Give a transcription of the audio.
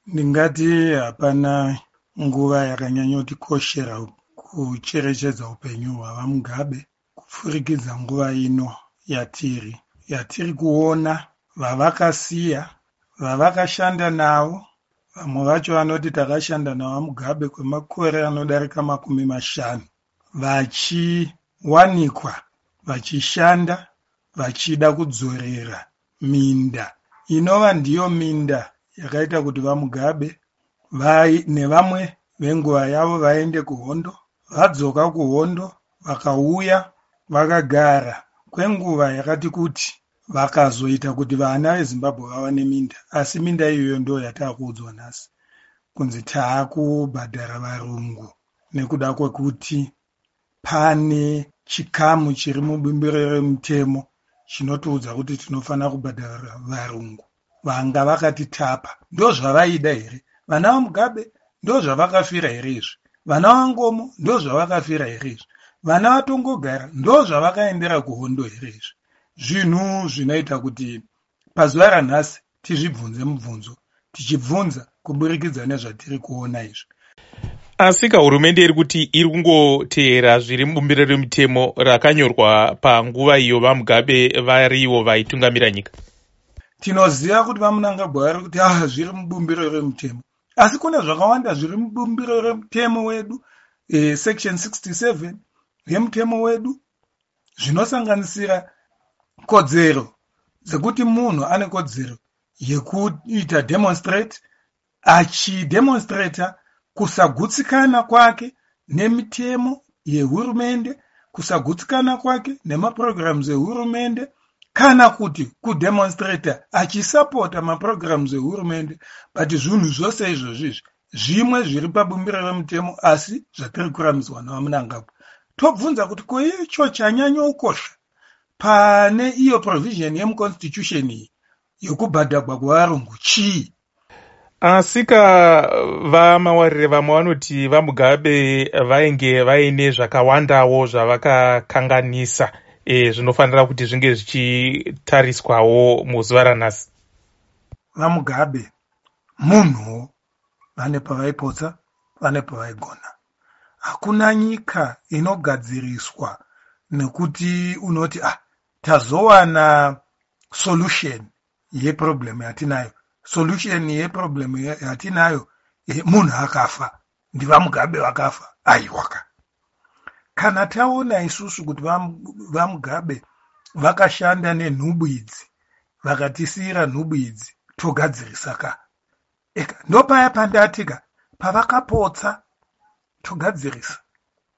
Ndingati hapana nguva yakanyanyotikoshera kucherechedza upenyu hwavaMugabe kupfurikidza nguva ino yatiri kuona vavakasiya, vavakashanda navo. Vamwe vacho vanoti takashanda navaMugabe kwemakore anodarika 50, vachiwanikwa vachishanda vachida kudzorera minda inova ndiyo minda yakaita kuti vaMugabe nevamwe venguva yavo vaende kuhondo, vadzoka kuhondo vakauya vakagara kwenguva yakati kuti, vakazoita kuti vana veZimbabwe vawane minda, asi minda iyoyo ndo yatakuudzwa nhasi kunzi taakubhadhara varungu nekuda kwekuti pane chikamu chiri mubumbiro remutemo chinotiudza kuti tinofanira kubhadhara varungu. Vanga vakatitapa. Ndo zvavaida here? Vana vaMugabe ndo zvavakafira here izvi? Vana vaNgomo ndo zvavakafira here izvi? Vana vaTongogara ndo zvavakaendera kuhondo here izvi? Zvinhu zvinoita kuti pazuva ranhasi tizvibvunze mubvunzo, tichibvunza kuburikidza nezvatiri kuona izvi. Asika hurumende iri kuti iri kungoteera zviri mubumbiro remutemo rakanyorwa panguva iyo vaMugabe varivo vaitungamira nyika. Tinoziva kuti vaMunangagwa vari kuti zviri mubumbiro remutemo, asi kune zvakawanda zviri mubumbiro remutemo wedu, section 67 yemutemo wedu, zvinosanganisira kodzero dzekuti munhu ane kodzero yekuita demonstrate, achidemonstrata kusagutsikana kwake nemitemo yehurumende, kusagutsikana kwake nemaprograms ehurumende, kana kuti kudemonstrata achisapota maprograms ehurumende. But zvinhu zvose izvozvi zvimwe zviri pabumbiro remutemo asi zvatiri kuramiswa navaMunangagwa. Tobvunza kuti ko icho chanyanya ukosha pane iyo provision yemuconstitution iyi yokubhadharwa kwevarungu chii? Asika vamawarire vamwe vanoti vaMugabe vainge vaine zvakawandawo zvavakakanganisa zvinofanira kuti zvinge zvichitariswawo muzuva ranhasi. VaMugabe munhu vane pavaipotsa, vane pavaigona. Hakuna nyika inogadziriswa nekuti unoti tazowana solution yeproblem yatinayo. Solution yeproblem yatinayo munhu akafa, ndivaMugabe vakafa. Aiwaka. Kana taona isusu kuti vaMugabe vakashanda nenhubu idzi, vakatisiyira nhubu idzi, togadzirisa ka. Ndopaya pandatika pavakapotsa togadzirisa.